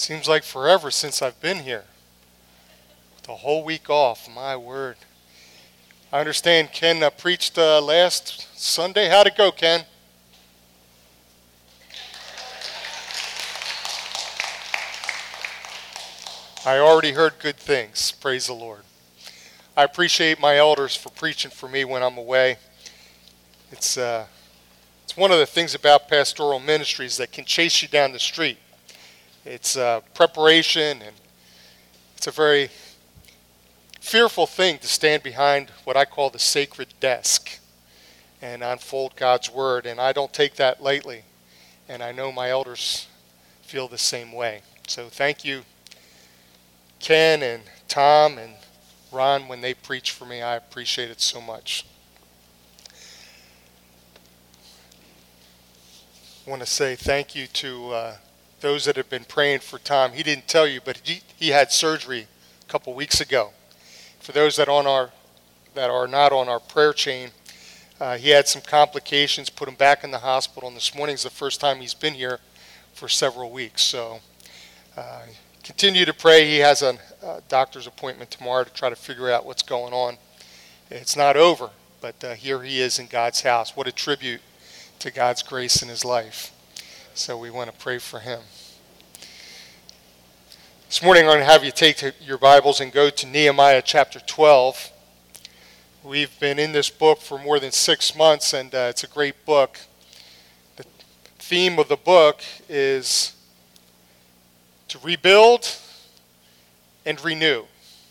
Seems like forever since I've been here. The whole week off, my word. I understand Ken preached last Sunday. How'd it go, Ken? I already heard good things. Praise the Lord. I appreciate my elders for preaching for me when I'm away. It's one of the things about pastoral ministries that can chase you down the street. It's preparation, and it's a very fearful thing to stand behind what I call the sacred desk and unfold God's word, and I don't take that lightly, and I know my elders feel the same way. So thank you, Ken and Tom and Ron, when they preach for me. I appreciate it so much. I want to say thank you to those that have been praying for Tom. He didn't tell you, but he had surgery a couple weeks ago. For those that are not on our prayer chain, he had some complications, put him back in the hospital, and this morning's the first time he's been here for several weeks. So continue to pray. He has a doctor's appointment tomorrow to try to figure out what's going on. It's not over, but here he is in God's house. What a tribute to God's grace in his life. So we want to pray for him. This morning I'm going to have you take your Bibles and go to Nehemiah chapter 12. We've been in this book for more than 6 months, and it's a great book. The theme of the book is to rebuild and renew.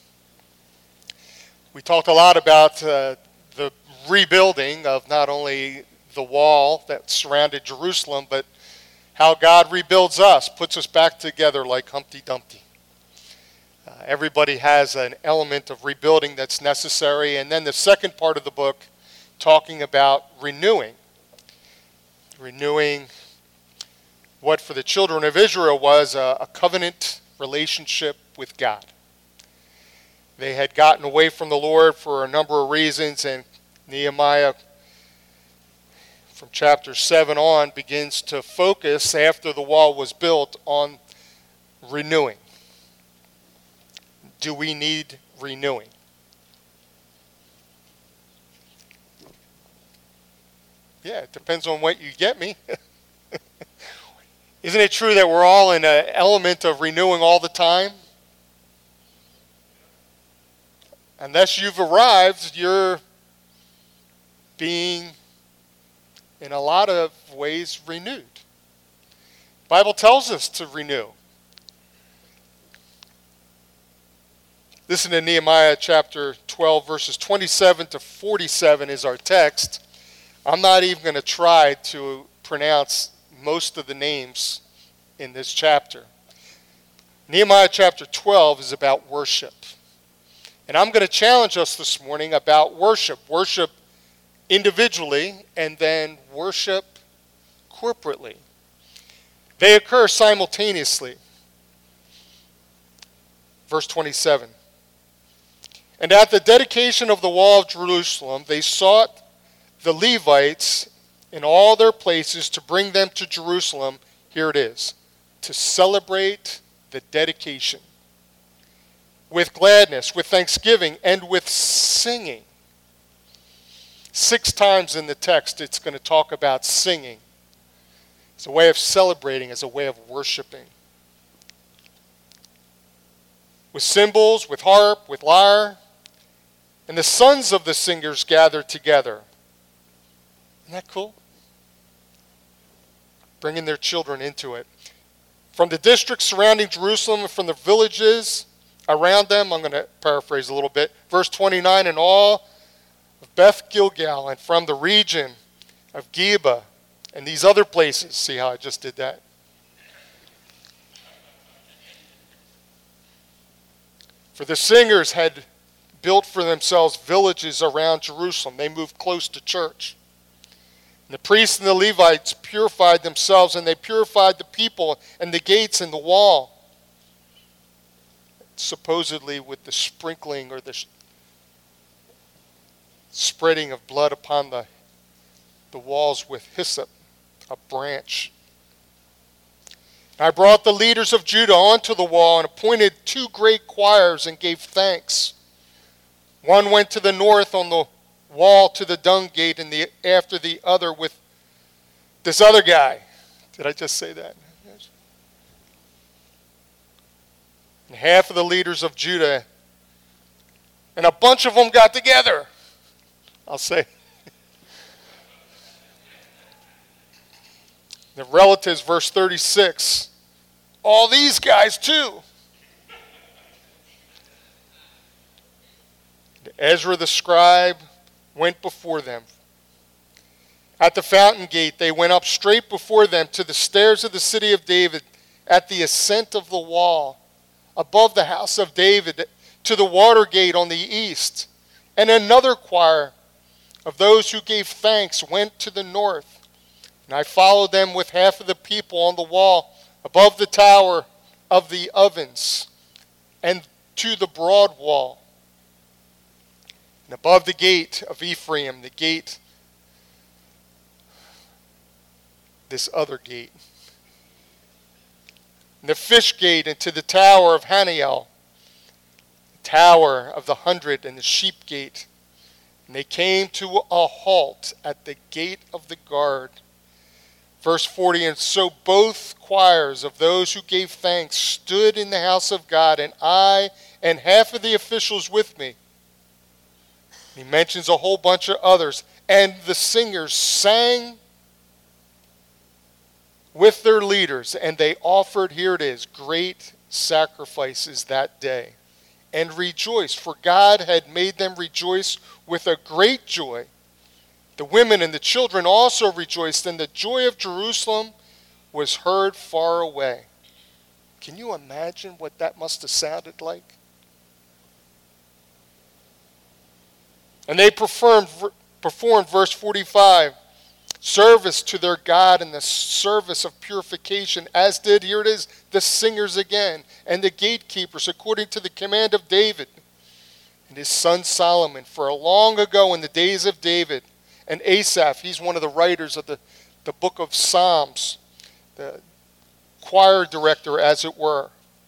We talked a lot about the rebuilding of not only the wall that surrounded Jerusalem, but how God rebuilds us, puts us back together like Humpty Dumpty. Everybody has an element of rebuilding that's necessary. And then the second part of the book, talking about renewing. Renewing what for the children of Israel was a covenant relationship with God. They had gotten away from the Lord for a number of reasons, and Nehemiah, from chapter 7 on, begins to focus, after the wall was built, on renewing. Do we need renewing? Yeah, it depends on what you get me. Isn't it true that we're all in an element of renewing all the time? Unless you've arrived, you're being, in a lot of ways, renewed. The Bible tells us to renew. Listen to Nehemiah chapter 12, verses 27 to 47 is our text. I'm not even going to try to pronounce most of the names in this chapter. Nehemiah chapter 12 is about worship. And I'm going to challenge us this morning about worship. Worship individually and then worship corporately. They occur simultaneously. Verse 27. And at the dedication of the wall of Jerusalem, they sought the Levites in all their places to bring them to Jerusalem. Here it is. To celebrate the dedication. With gladness, with thanksgiving, and with singing. 6 times in the text it's going to talk about singing. It's a way of celebrating, as a way of worshiping. With cymbals, with harp, with lyre. And the sons of the singers gathered together. Isn't that cool? Bringing their children into it. From the districts surrounding Jerusalem and from the villages around them, I'm going to paraphrase a little bit. Verse 29, and all of Beth Gilgal, and from the region of Geba, and these other places. See how I just did that? For the singers had built for themselves villages around Jerusalem. They moved close to church. And the priests and the Levites purified themselves, and they purified the people and the gates and the wall. Supposedly with the sprinkling or the spreading of blood upon the walls with hyssop, a branch. I brought the leaders of Judah onto the wall and appointed 2 great choirs and gave thanks. One went to the north on the wall to the dung gate, and after the other with this other guy. Did I just say that? Yes. And half of the leaders of Judah, and a bunch of them got together. I'll say. The relatives, verse 36, all these guys too. Ezra the scribe went before them. At the fountain gate, they went up straight before them to the stairs of the city of David, at the ascent of the wall, above the house of David, to the water gate on the east. And another choir of those who gave thanks went to the north. And I followed them with half of the people on the wall above the tower of the ovens and to the broad wall. And above the gate of Ephraim, the gate, this other gate. And the fish gate, and to the tower of Haniel, the tower of the 100, and the sheep gate. And they came to a halt at the gate of the guard. Verse 40, and so both choirs of those who gave thanks stood in the house of God, and I and half of the officials with me. He mentions a whole bunch of others. And the singers sang with their leaders, and they offered, here it is, great sacrifices that day, and rejoiced, for God had made them rejoice with a great joy. The women and the children also rejoiced, and the joy of Jerusalem was heard far away. Can you imagine what that must have sounded like? And they performed, verse 45, service to their God in the service of purification, as did, here it is, the singers again, and the gatekeepers, according to the command of David and his son Solomon. For long ago in the days of David, and Asaph, he's one of the writers of the book of Psalms, the choir director, as it were.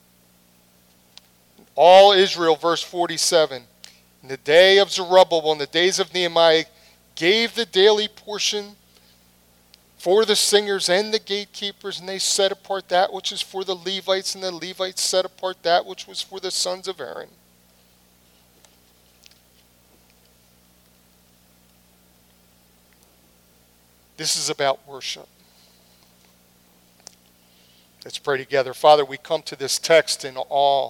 All Israel, verse 47, in the day of Zerubbabel, in the days of Nehemiah, gave the daily portion for the singers and the gatekeepers, and they set apart that which is for the Levites, and the Levites set apart that which was for the sons of Aaron. This is about worship. Let's pray together. Father, we come to this text in awe.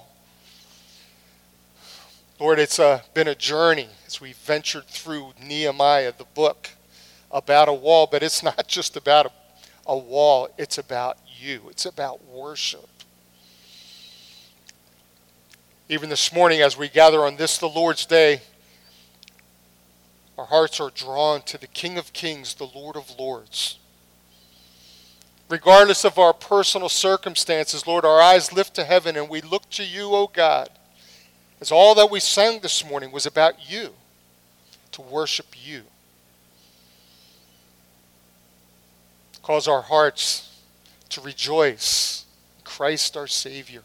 Lord, it's been a journey as we ventured through Nehemiah, the book, about a wall, but it's not just about a wall. It's about you. It's about worship. Even this morning as we gather on this, the Lord's Day, our hearts are drawn to the King of Kings, the Lord of Lords. Regardless of our personal circumstances, Lord, our eyes lift to heaven and we look to you, O God, as all that we sang this morning was about you, to worship you. Cause our hearts to rejoice in Christ our Savior.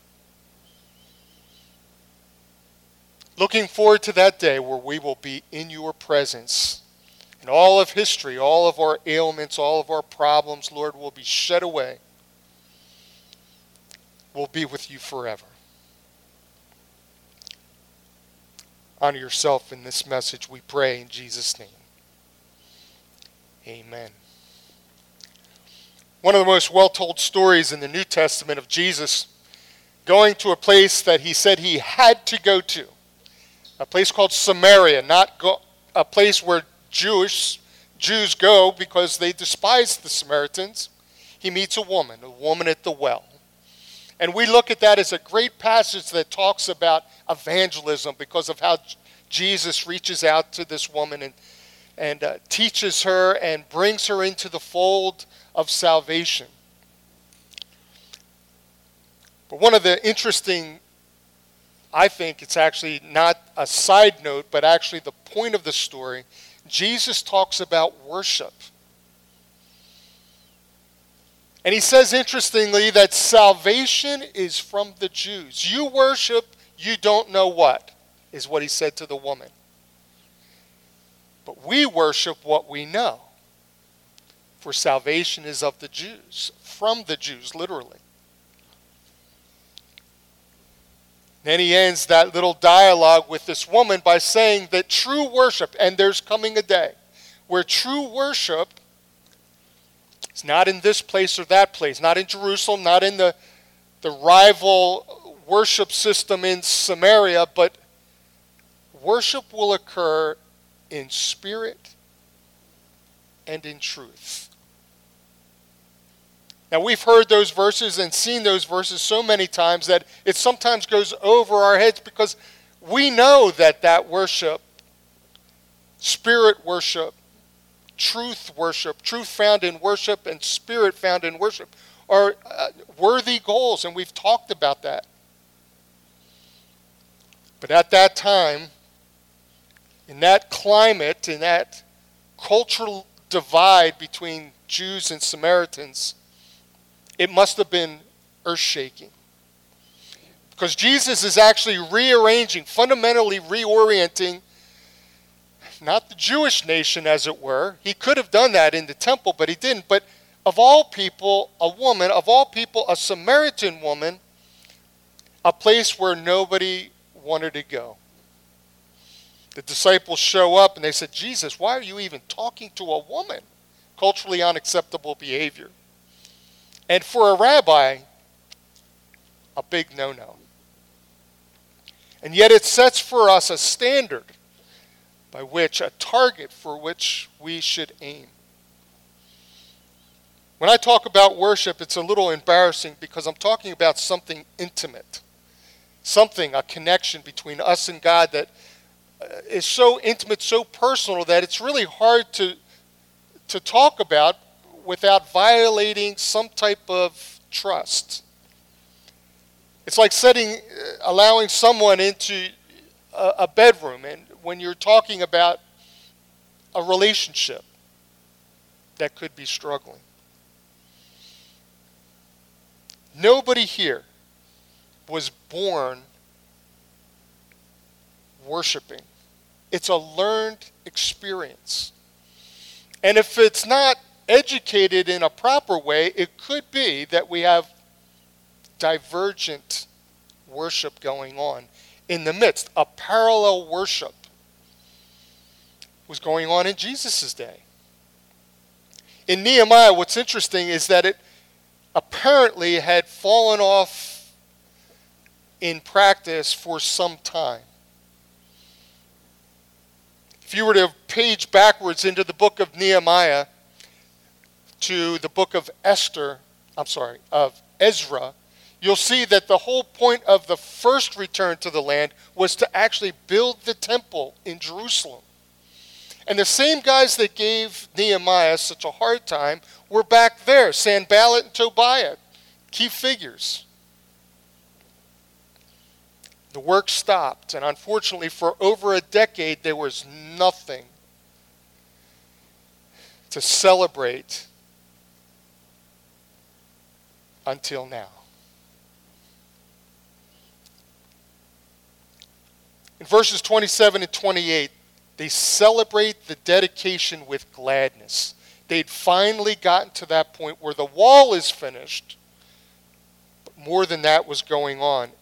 Looking forward to that day where we will be in your presence. And all of history, all of our ailments, all of our problems, Lord, will be shed away. We'll be with you forever. Honor yourself in this message, we pray in Jesus' name. Amen. One of the most well-told stories in the New Testament of Jesus going to a place that he said he had to go to. A place called Samaria, a place where Jews go because they despise the Samaritans. He meets a woman at the well. And we look at that as a great passage that talks about evangelism because of how Jesus reaches out to this woman and teaches her and brings her into the fold of salvation. But one of the interesting, I think it's actually not a side note, but actually the point of the story, Jesus talks about worship. And he says, interestingly, that salvation is from the Jews. You worship, you don't know what, is what he said to the woman. But we worship what we know. For salvation is of the Jews, from the Jews, literally. Then he ends that little dialogue with this woman by saying that true worship, and there's coming a day where true worship is not in this place or that place, not in Jerusalem, not in the rival worship system in Samaria, but worship will occur in spirit and in truth. Now, we've heard those verses and seen those verses so many times that it sometimes goes over our heads because we know that worship, spirit worship, truth found in worship, and spirit found in worship are worthy goals, and we've talked about that. But at that time, in that climate, in that cultural divide between Jews and Samaritans, it must have been earth-shaking. Because Jesus is actually rearranging, fundamentally reorienting, not the Jewish nation, as it were. He could have done that in the temple, but he didn't. But of all people, a woman, of all people, a Samaritan woman, a place where nobody wanted to go. The disciples show up and they said, Jesus, why are you even talking to a woman? Culturally unacceptable behavior. And for a rabbi, a big no-no. And yet it sets for us a standard by which, a target for which we should aim. When I talk about worship, it's a little embarrassing because I'm talking about something intimate. Something, a connection between us and God that is so intimate, so personal that it's really hard to talk about without violating some type of trust. It's like allowing someone into a bedroom, and when you're talking about a relationship that could be struggling. Nobody here was born worshiping. It's a learned experience. And if it's not educated in a proper way, it could be that we have divergent worship going on in the midst. A parallel worship was going on in Jesus' day. In Nehemiah, what's interesting is that it apparently had fallen off in practice for some time. If you were to page backwards into the book of Nehemiah to the book of Ezra, you'll see that the whole point of the first return to the land was to actually build the temple in Jerusalem. And the same guys that gave Nehemiah such a hard time were back there, Sanballat and Tobiah, key figures. The work stopped, and unfortunately for over a decade there was nothing to celebrate until now. In verses 27 and 28, they celebrate the dedication with gladness. They'd finally gotten to that point where the wall is finished, but more than that was going on.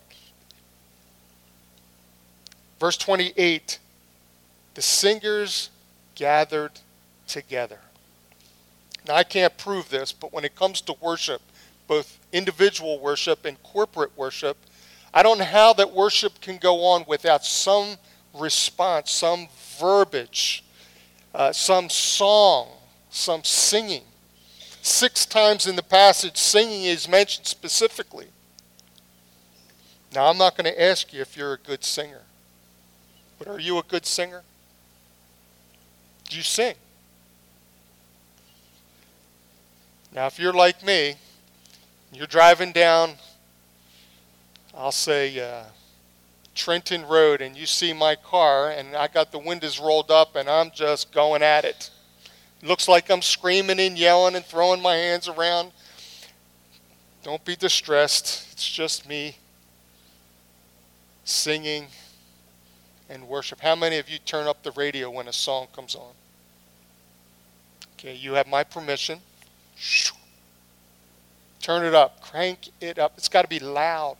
Verse 28, the singers gathered together. Now, I can't prove this, but when it comes to worship, both individual worship and corporate worship, I don't know how that worship can go on without some response, some verbiage, some song, some singing. 6 times in the passage, singing is mentioned specifically. Now, I'm not going to ask you if you're a good singer, but are you a good singer? Do you sing? Now, if you're like me, you're driving down, I'll say, Trenton Road, and you see my car, and I got the windows rolled up, and I'm just going at it. Looks like I'm screaming and yelling and throwing my hands around. Don't be distressed. It's just me singing and worship. How many of you turn up the radio when a song comes on? Okay, you have my permission. Turn it up. Crank it up. It's got to be loud.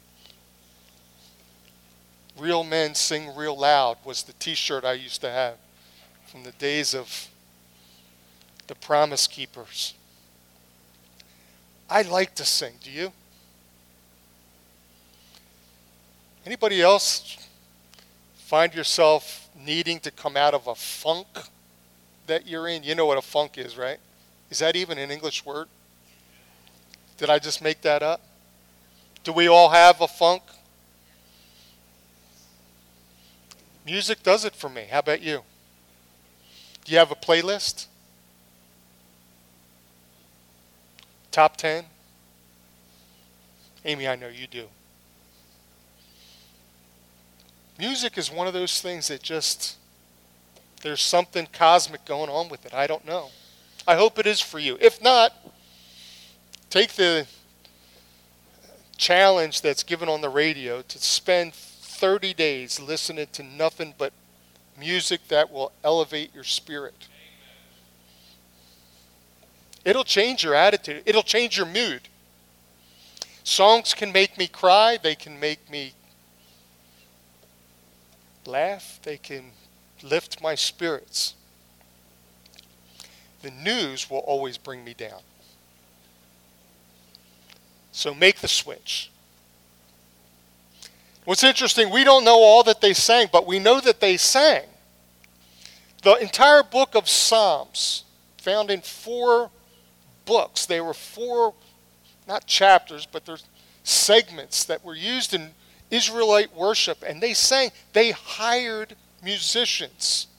Real men sing real loud was the t-shirt I used to have from the days of the Promise Keepers. I like to sing. Do you? Anybody else find yourself needing to come out of a funk that you're in? You know what a funk is, right? Is that even an English word? Did I just make that up? Do we all have a funk? Music does it for me. How about you? Do you have a playlist? Top 10? Amy, I know you do. Music is one of those things that just, there's something cosmic going on with it. I don't know. I hope it is for you. If not, take the challenge that's given on the radio to spend 30 days listening to nothing but music that will elevate your spirit. It'll change your attitude. It'll change your mood. Songs can make me cry. They can make me laugh. They can lift my spirits. The news will always bring me down. So make the switch. What's interesting, we don't know all that they sang, but we know that they sang. The entire book of Psalms, found in 4 books. They were 4, not chapters, but they're segments that were used in Israelite worship, and they sang. They hired musicians.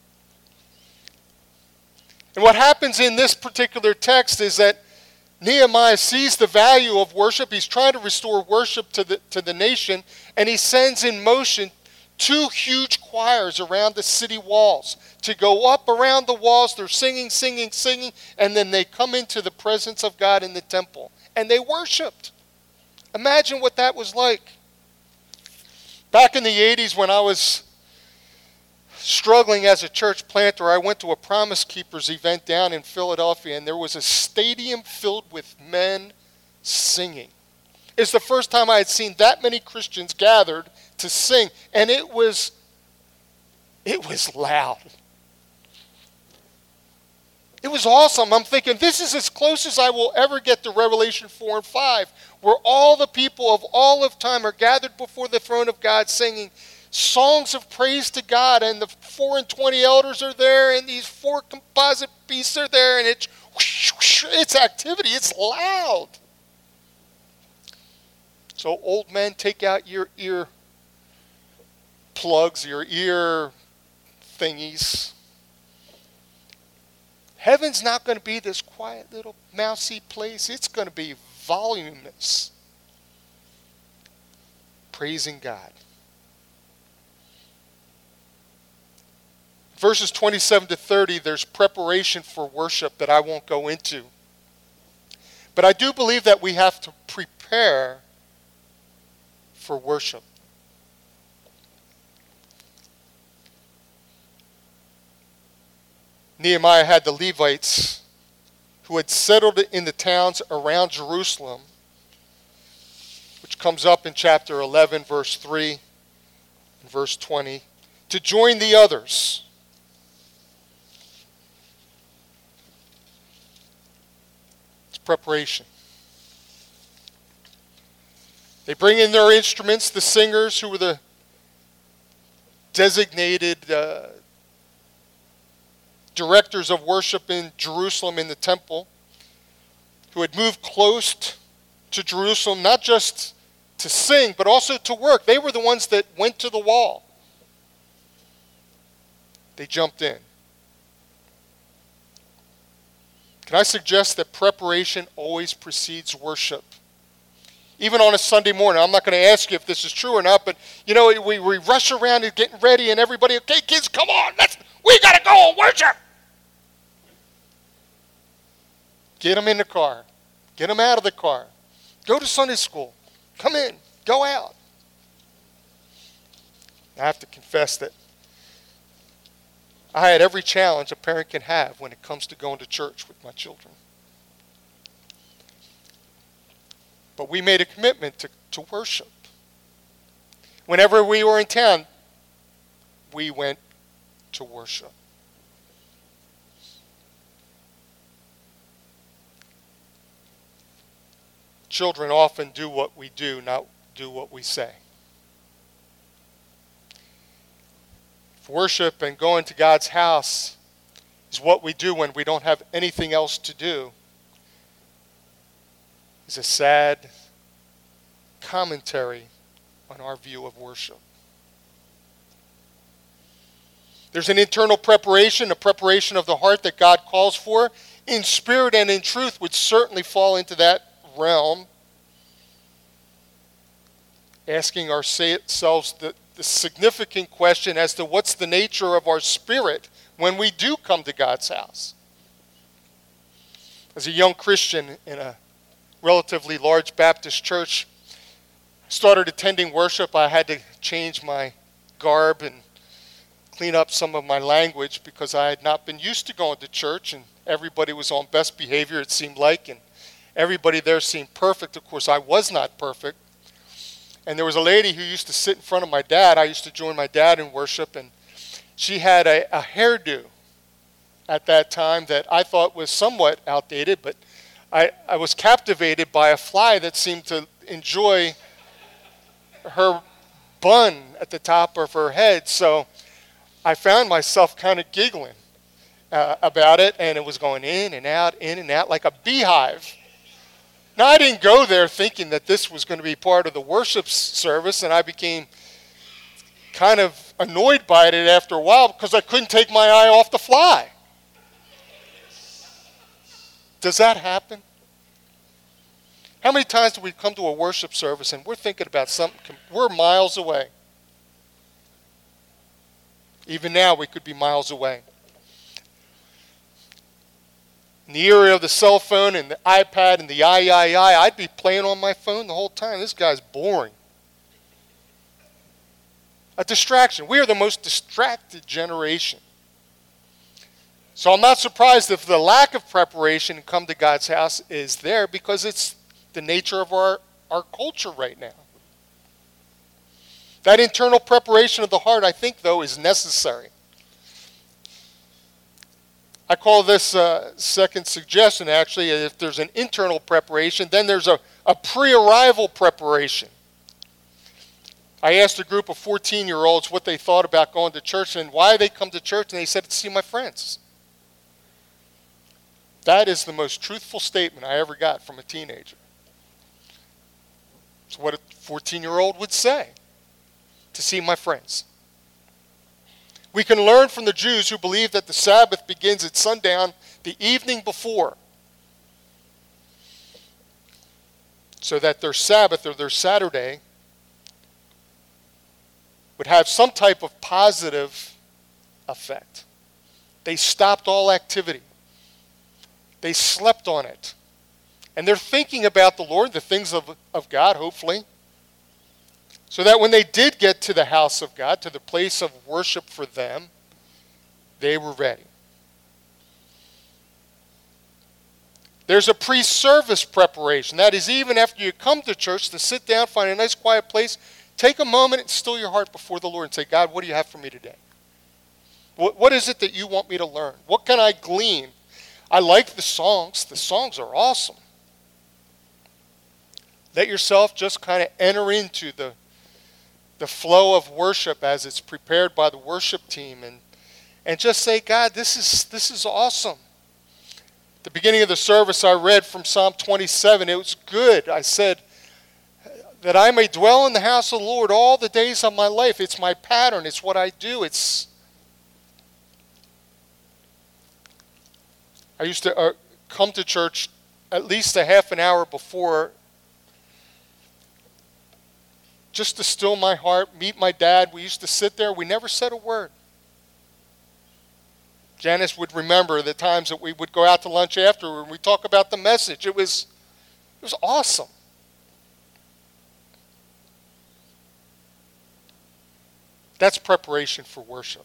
And what happens in this particular text is that Nehemiah sees the value of worship. He's trying to restore worship to the nation, and he sends in motion 2 huge choirs around the city walls to go up around the walls. They're singing, singing, singing, and then they come into the presence of God in the temple, and they worshiped. Imagine what that was like. Back in the 80s when I was struggling as a church planter, I went to a Promise Keepers event down in Philadelphia, and there was a stadium filled with men singing. It's the first time I had seen that many Christians gathered to sing, and it was loud. It was awesome. I'm thinking, this is as close as I will ever get to Revelation 4 and 5, where all the people of all of time are gathered before the throne of God singing songs of praise to God, and the 4 and 20 elders are there, and these 4 composite beasts are there, and it's activity. It's loud. So old men, take out your ear plugs, your ear thingies. Heaven's not going to be this quiet little mousy place. It's going to be voluminous. Praising God. Verses 27 to 30, there's preparation for worship that I won't go into. But I do believe that we have to prepare for worship. Nehemiah had the Levites who had settled in the towns around Jerusalem, which comes up in chapter 11, verse 3 and verse 20, to join the others. It's preparation. They bring in their instruments, the singers who were the designated directors of worship in Jerusalem in the temple, who had moved close to Jerusalem, not just to sing, but also to work. They were the ones that went to the wall. They jumped in. Can I suggest that preparation always precedes worship? Even on a Sunday morning, I'm not going to ask you if this is true or not, but you know, we rush around and getting ready, and everybody, okay, kids, come on, we got to go and worship. Get them in the car. Get them out of the car. Go to Sunday school. Come in. Go out. I have to confess that I had every challenge a parent can have when it comes to going to church with my children. But we made a commitment to worship. Whenever we were in town, we went to worship. Children often do what we do, not do what we say. If worship and going to God's house is what we do when we don't have anything else to do, it's a sad commentary on our view of worship. There's an internal preparation, a preparation of the heart that God calls for. In spirit and in truth would certainly fall into that realm. Asking ourselves the significant question as to what's the nature of our spirit when we do come to God's house. As a young Christian in a relatively large Baptist church, I started attending worship. I had to change my garb and clean up some of my language because I had not been used to going to church, and everybody was on best behavior, it seemed like, and everybody there seemed perfect. Of course, I was not perfect. And there was a lady who used to sit in front of my dad. I used to join my dad in worship, and she had a hairdo at that time that I thought was somewhat outdated, but I was captivated by a fly that seemed to enjoy her bun at the top of her head. So I found myself kind of giggling about it, and it was going in and out like a beehive. Now, I didn't go there thinking that this was going to be part of the worship service, and I became kind of annoyed by it after a while because I couldn't take my eye off the fly. Does that happen? How many times do we come to a worship service and we're thinking about something, we're miles away? Even now, we could be miles away. In the era of the cell phone and the iPad and the I'd be playing on my phone the whole time. This guy's boring. A distraction. We are the most distracted generation. So I'm not surprised if the lack of preparation to come to God's house is there, because it's the nature of our culture right now. That internal preparation of the heart, I think, though, is necessary. I call this second suggestion, actually, if there's an internal preparation, then there's a pre-arrival preparation. I asked a group of 14-year-olds what they thought about going to church and why they come to church, and they said, to see my friends. That is the most truthful statement I ever got from a teenager. It's what a 14-year-old would say, to see my friends. We can learn from the Jews who believe that the Sabbath begins at sundown the evening before, so that their Sabbath or their Saturday would have some type of positive effect. They stopped all activity. They slept on it. And they're thinking about the Lord, the things of God, hopefully, so that when they did get to the house of God, to the place of worship for them, they were ready. There's a pre-service preparation. That is, even after you come to church, to sit down, find a nice quiet place, take a moment and still your heart before the Lord and say, God, what do you have for me today? What is it that you want me to learn? What can I glean? I like the songs. The songs are awesome. Let yourself just kind of enter into the flow of worship as it's prepared by the worship team, and just say, God, this is awesome. At the beginning of the service, I read from Psalm 27. It was good. I said, that I may dwell in the house of the Lord all the days of my life. It's my pattern. It's what I do. I used to come to church at least a half an hour before, just to still my heart, meet my dad. We used to sit there. We never said a word. Janice would remember the times that we would go out to lunch after and we talk about the message. It was awesome. That's preparation for worship.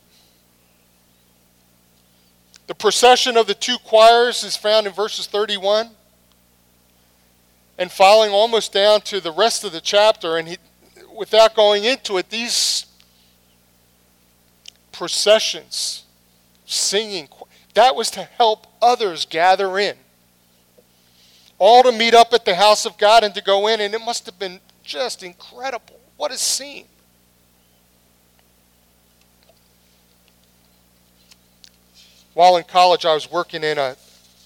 The procession of the two choirs is found in verses 31 and following almost down to the rest of the chapter. And without going into it, these processions, singing, that was to help others gather in. All to meet up at the house of God and to go in, and it must have been just incredible. What a scene. While in college, I was working in a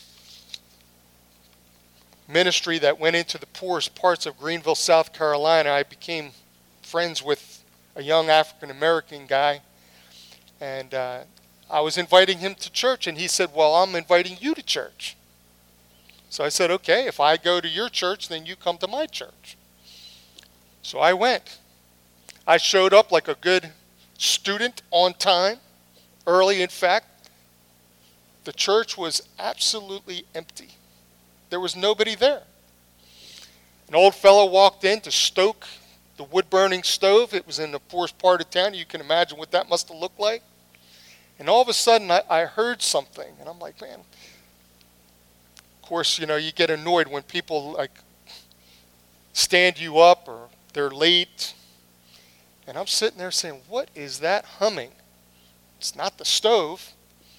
ministry that went into the poorest parts of Greenville, South Carolina. I became friends with a young African-American guy, and I was inviting him to church, and he said, well, I'm inviting you to church. So I said, okay, if I go to your church, then you come to my church. So I went. I showed up like a good student on time, early in fact. The church was absolutely empty. There was nobody there. An old fellow walked in to stoke the wood-burning stove. It was in the poorest part of town. You can imagine what that must have looked like. And all of a sudden, I heard something. And I'm like, man. Of course, you get annoyed when people like stand you up or they're late. And I'm sitting there saying, what is that humming? It's not the stove.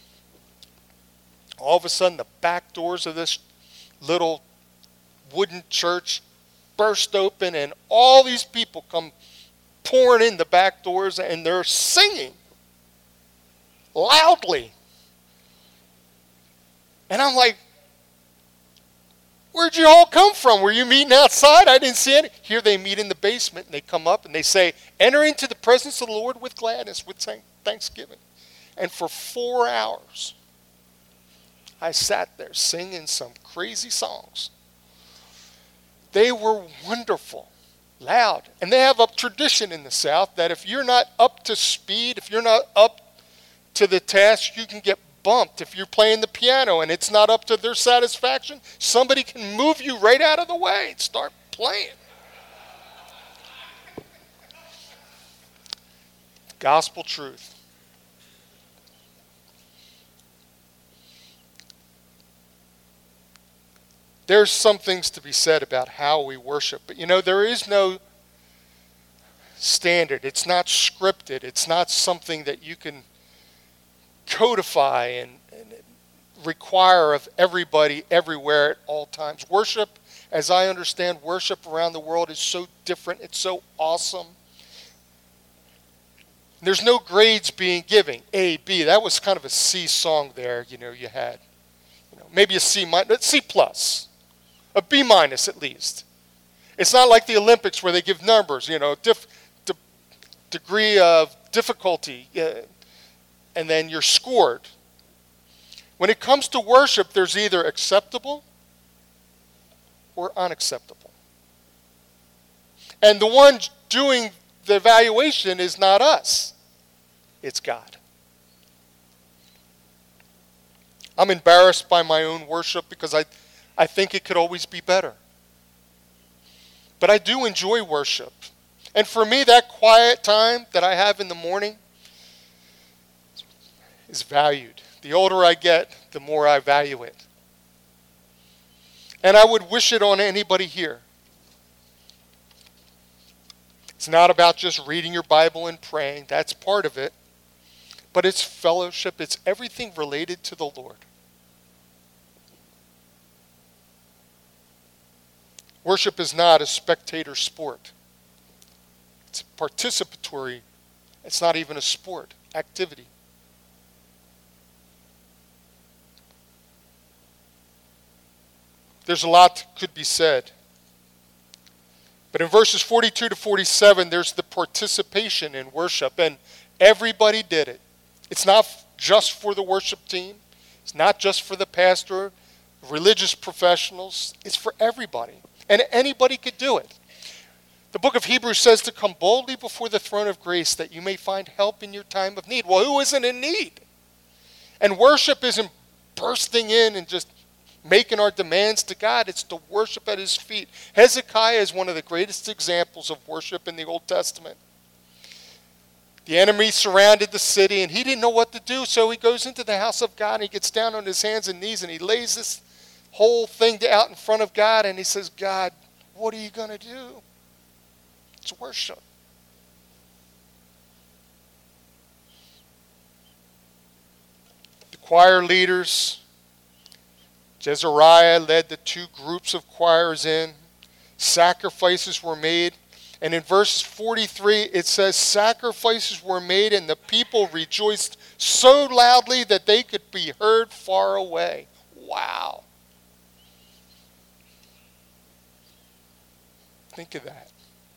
All of a sudden, the back doors of this little wooden church burst open, and all these people come pouring in the back doors, and they're singing loudly. And I'm like, where'd you all come from? Were you meeting outside? I didn't see any. Here they meet in the basement, and they come up, and they say, enter into the presence of the Lord with gladness, with thanksgiving. And for 4 hours, I sat there singing some crazy songs. They were wonderful, loud. And they have a tradition in the South that if you're not up to speed, if you're not up to the task, you can get bumped. If you're playing the piano and it's not up to their satisfaction, somebody can move you right out of the way and start playing. Gospel truth. There's some things to be said about how we worship. But there is no standard. It's not scripted. It's not something that you can codify and require of everybody everywhere at all times. Worship, as I understand worship around the world, is so different. It's so awesome. There's no grades being given. A, B. That was kind of a C song there, you had. Maybe a C minus, C plus. A B minus at least. It's not like the Olympics where they give numbers, degree of difficulty, and then you're scored. When it comes to worship, there's either acceptable or unacceptable. And the one doing the evaluation is not us. It's God. I'm embarrassed by my own worship because I think it could always be better. But I do enjoy worship. And for me, that quiet time that I have in the morning is valued. The older I get, the more I value it. And I would wish it on anybody here. It's not about just reading your Bible and praying. That's part of it. But it's fellowship. It's everything related to the Lord. Worship is not a spectator sport. It's participatory. It's not even a sport, activity. There's a lot that could be said. But in verses 42 to 47, there's the participation in worship, and everybody did it. It's not just for the worship team. It's not just for the pastor, religious professionals. It's for everybody. And anybody could do it. The book of Hebrews says to come boldly before the throne of grace that you may find help in your time of need. Well, who isn't in need? And worship isn't bursting in and just making our demands to God. It's to worship at his feet. Hezekiah is one of the greatest examples of worship in the Old Testament. The enemy surrounded the city, and he didn't know what to do, so he goes into the house of God, and he gets down on his hands and knees, and he lays this whole thing out in front of God, and he says, God, what are you going to do? It's worship. The choir leaders, Jezariah led the two groups of choirs in. Sacrifices were made. And in verse 43, it says, sacrifices were made and the people rejoiced so loudly that they could be heard far away. Wow. Think of that.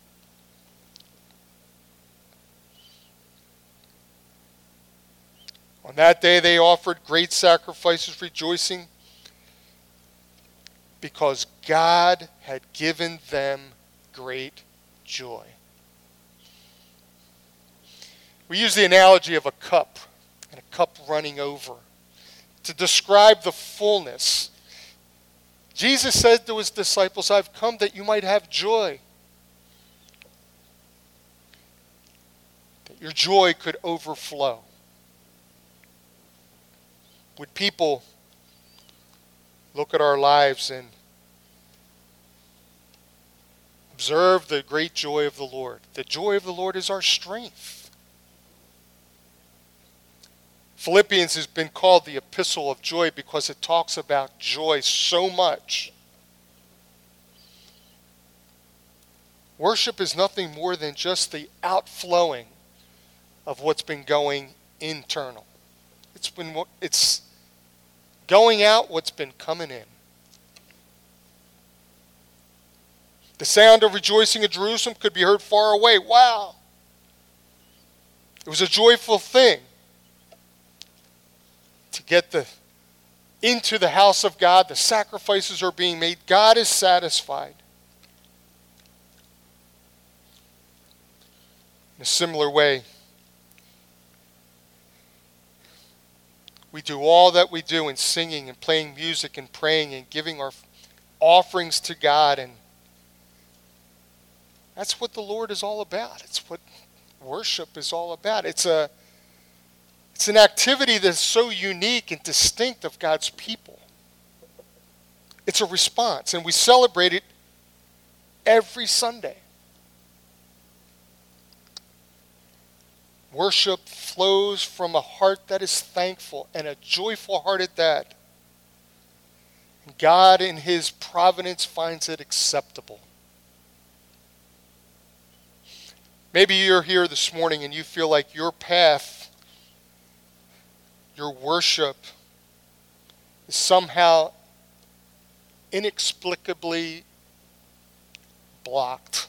On that day they offered great sacrifices, rejoicing because God had given them great joy. We use the analogy of a cup and a cup running over to describe the fullness. Jesus said to his disciples, I've come that you might have joy. That your joy could overflow. Would people look at our lives and observe the great joy of the Lord? The joy of the Lord is our strength. Philippians has been called the epistle of joy because it talks about joy so much. Worship is nothing more than just the outflowing of what's been going internal. It's going out what's been coming in. The sound of rejoicing in Jerusalem could be heard far away. Wow. It was a joyful thing to get into the house of God. The sacrifices are being made. God is satisfied. In a similar way, we do all that we do in singing and playing music and praying and giving our offerings to God, and that's what the Lord is all about. It's what worship is all about. It's an activity that's so unique and distinct of God's people. It's a response, and we celebrate it every Sunday. Worship flows from a heart that is thankful, and a joyful heart at that. God in his providence finds it acceptable. Maybe you're here this morning and you feel like your path, your worship, is somehow inexplicably blocked.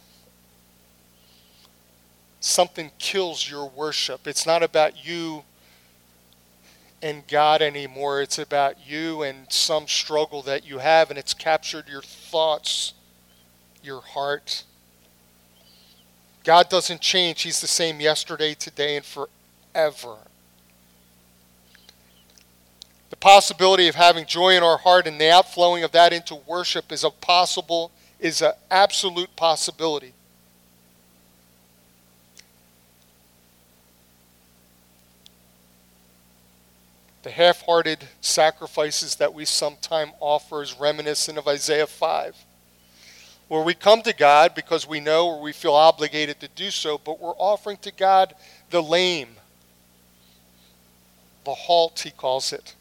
Something kills your worship. It's not about you and God anymore. It's about you and some struggle that you have, and it's captured your thoughts, your heart. God doesn't change. He's the same yesterday, today, and forever. The possibility of having joy in our heart and the outflowing of that into worship is an absolute possibility. The half-hearted sacrifices that we sometimes offer is reminiscent of Isaiah 5, where we come to God because we know or we feel obligated to do so, but we're offering to God the lame, the halt, he calls it.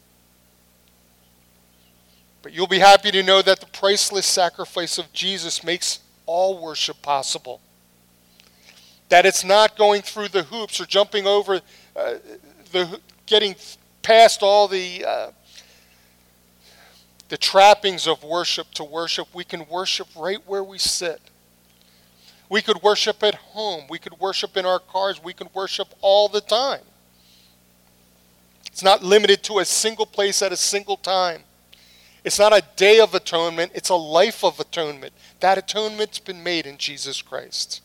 But you'll be happy to know that the priceless sacrifice of Jesus makes all worship possible. That it's not going through the hoops or jumping over getting past all the trappings of worship to worship. We can worship right where we sit. We could worship at home. We could worship in our cars. We could worship all the time. It's not limited to a single place at a single time. It's not a day of atonement. It's a life of atonement. That atonement's been made in Jesus Christ.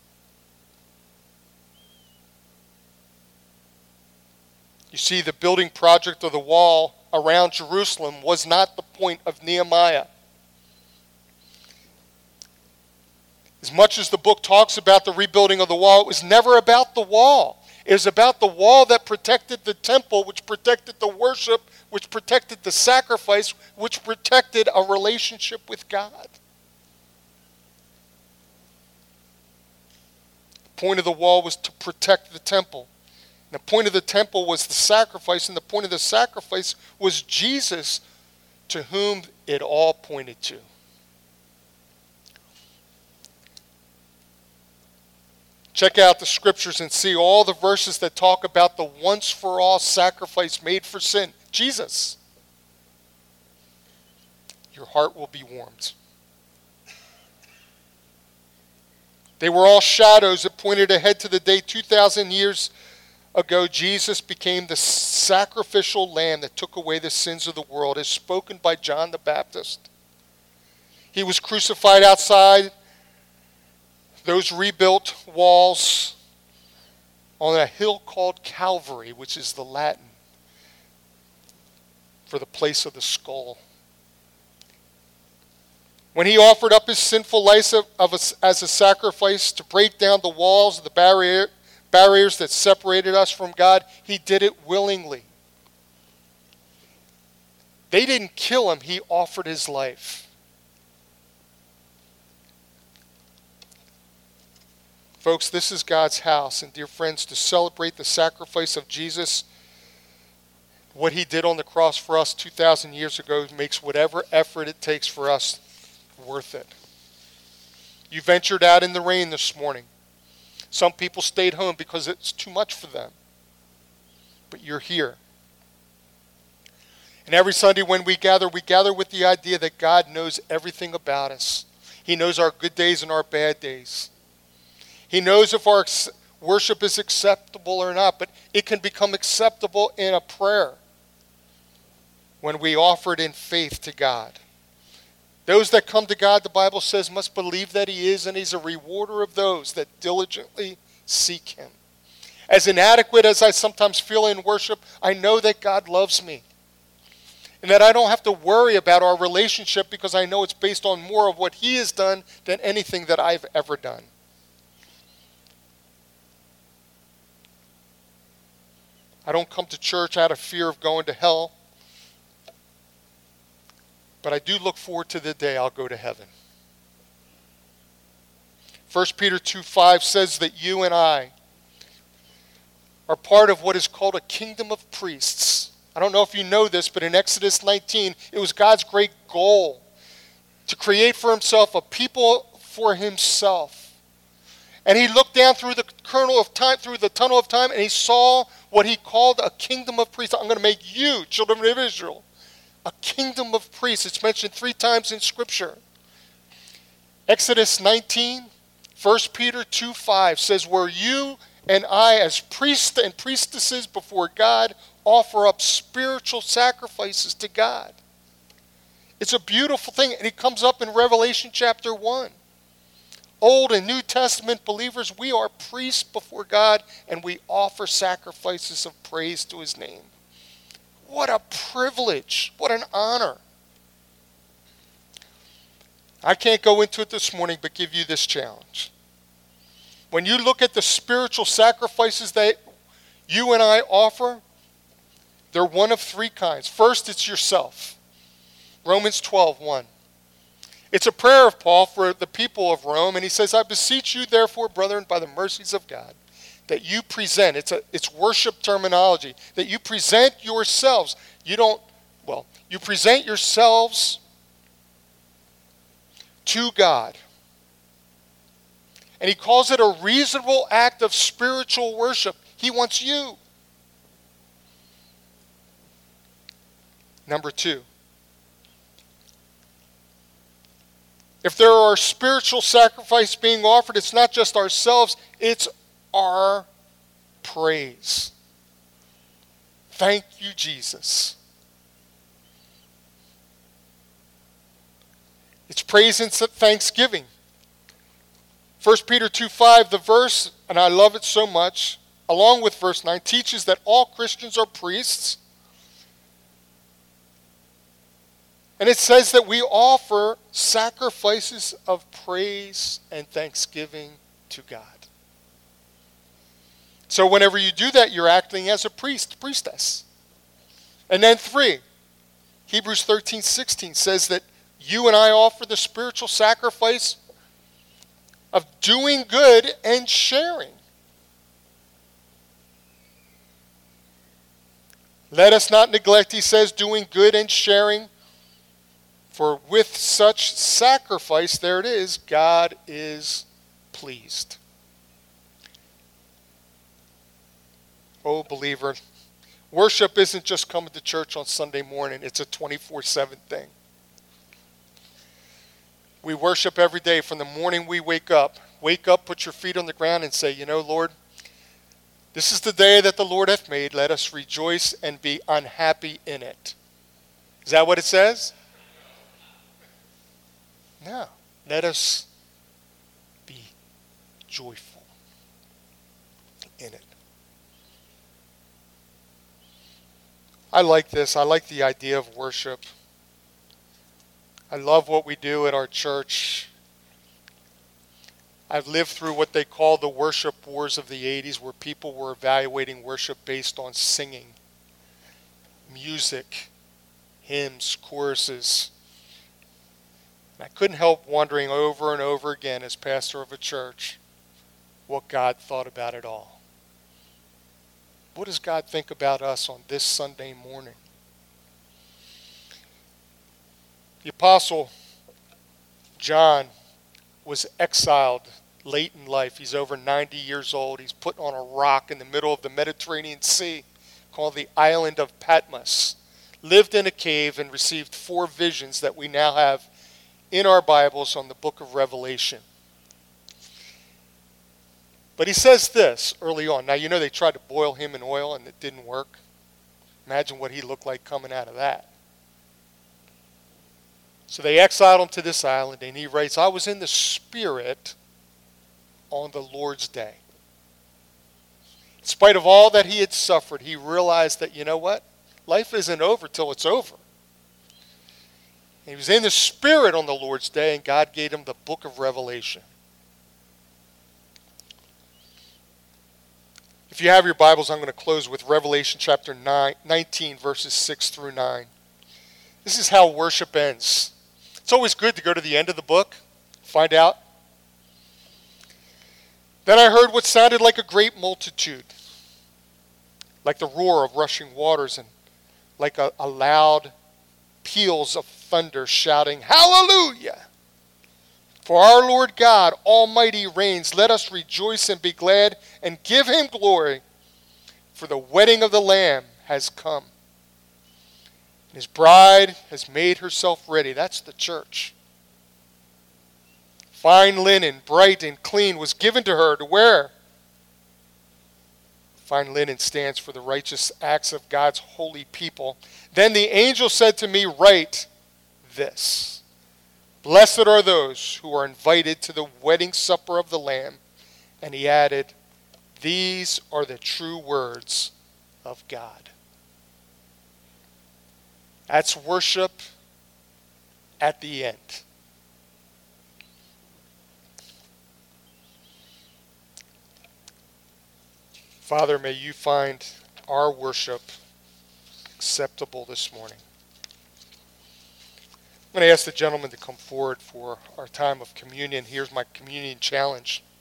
You see, the building project of the wall around Jerusalem was not the point of Nehemiah. As much as the book talks about the rebuilding of the wall, it was never about the wall. It was about the wall that protected the temple, which protected the worship, which protected the sacrifice, which protected a relationship with God. The point of the wall was to protect the temple. And the point of the temple was the sacrifice, and the point of the sacrifice was Jesus, to whom it all pointed to. Check out the scriptures and see all the verses that talk about the once-for-all sacrifice made for sin. Jesus. Your heart will be warmed. They were all shadows that pointed ahead to the day 2,000 years ago Jesus became the sacrificial lamb that took away the sins of the world, as spoken by John the Baptist. He was crucified outside those rebuilt walls on a hill called Calvary, which is the Latin for the place of the skull. When he offered up his sinful life as a sacrifice to break down the walls, the barriers that separated us from God, he did it willingly. They didn't kill him, he offered his life. Folks, this is God's house, and dear friends, to celebrate the sacrifice of Jesus, what he did on the cross for us 2,000 years ago, makes whatever effort it takes for us worth it. You ventured out in the rain this morning. Some people stayed home because it's too much for them. But you're here. And every Sunday when we gather with the idea that God knows everything about us. He knows our good days and our bad days. He knows if our worship is acceptable or not, but it can become acceptable in a prayer when we offer it in faith to God. Those that come to God, the Bible says, must believe that he is, and he's a rewarder of those that diligently seek him. As inadequate as I sometimes feel in worship, I know that God loves me. And that I don't have to worry about our relationship because I know it's based on more of what he has done than anything that I've ever done. I don't come to church out of fear of going to hell. But I do look forward to the day I'll go to heaven. 1 Peter 2:5 says that you and I are part of what is called a kingdom of priests. I don't know if you know this, but in Exodus 19, it was God's great goal to create for himself a people for himself. And he looked down through the tunnel of time, and he saw what he called a kingdom of priests. I'm going to make you, children of Israel, a kingdom of priests. It's mentioned 3 times in Scripture. Exodus 19, 1 Peter 2:5 says, where you and I as priests and priestesses before God offer up spiritual sacrifices to God. It's a beautiful thing, and it comes up in Revelation chapter 1. Old and New Testament believers, we are priests before God, and we offer sacrifices of praise to his name. What a privilege. What an honor. I can't go into it this morning, but give you this challenge. When you look at the spiritual sacrifices that you and I offer, they're one of 3 kinds. First, it's yourself. Romans 12:1. It's a prayer of Paul for the people of Rome, and he says, I beseech you, therefore, brethren, by the mercies of God, that you present, it's worship terminology, that you present yourselves. You present yourselves to God. And he calls it a reasonable act of spiritual worship. He wants you. Number 2. If there are spiritual sacrifice being offered, it's not just ourselves, it's our praise. Thank you, Jesus. It's praise and thanksgiving. 1 Peter 2:5, the verse, and I love it so much, along with verse 9, teaches that all Christians are priests. And it says that we offer sacrifices of praise and thanksgiving to God. So whenever you do that, you're acting as a priest, priestess. And then 3, Hebrews 13:16 says that you and I offer the spiritual sacrifice of doing good and sharing. Let us not neglect, he says, doing good and sharing, for with such sacrifice, there it is, God is pleased. Oh, believer, worship isn't just coming to church on Sunday morning. It's a 24/7 thing. We worship every day from the morning we wake up. Wake up, put your feet on the ground and say, you know, Lord, this is the day that the Lord hath made. Let us rejoice and be unhappy in it. Is that what it says? No. Let us be joyful in it. I like this. I like the idea of worship. I love what we do at our church. I've lived through what they call the worship wars of the 80s, where people were evaluating worship based on singing, music, hymns, choruses. And I couldn't help wondering over and over again as pastor of a church what God thought about it all. What does God think about us on this Sunday morning? The Apostle John was exiled late in life. He's over 90 years old. He's put on a rock in the middle of the Mediterranean Sea called the island of Patmos. Lived in a cave and received 4 visions that we now have in our Bibles on the book of Revelation. But he says this early on. Now, you know they tried to boil him in oil and it didn't work. Imagine what he looked like coming out of that. So they exiled him to this island, and he writes, I was in the Spirit on the Lord's day. In spite of all that he had suffered, he realized that, you know what? Life isn't over till it's over. And he was in the Spirit on the Lord's day, and God gave him the book of Revelation. If you have your Bibles, I'm going to close with Revelation chapter 19, verses 6 through 9. This is how worship ends. It's always good to go to the end of the book, find out. Then I heard what sounded like a great multitude, like the roar of rushing waters and like a loud peals of thunder shouting, Hallelujah! For our Lord God Almighty reigns. Let us rejoice and be glad and give him glory, for the wedding of the Lamb has come. His bride has made herself ready. That's the church. Fine linen, bright and clean, was given to her to wear. Fine linen stands for the righteous acts of God's holy people. Then the angel said to me, Write this. Blessed are those who are invited to the wedding supper of the Lamb. And he added, These are the true words of God. That's worship at the end. Father, may you find our worship acceptable this morning. I'm going to ask the gentleman to come forward for our time of communion. Here's my communion challenge.